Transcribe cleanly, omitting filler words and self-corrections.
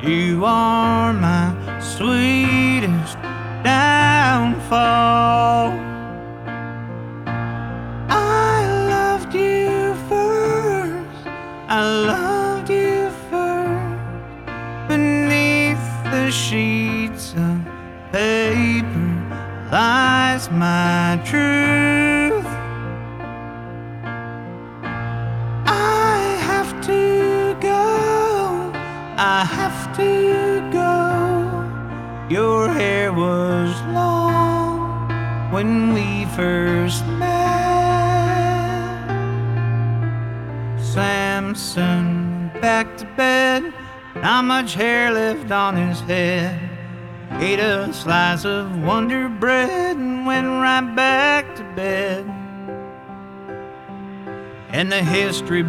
You are my sweetest downfall. I loved you first, I loved you first. Beneath the sheets of paper lies my truth. I have to go, I have to go. Your hair was long when we first met. Samson back to bed, not much hair left on his head. Ate a slice of Wonder Bread and went right back to bed. And the history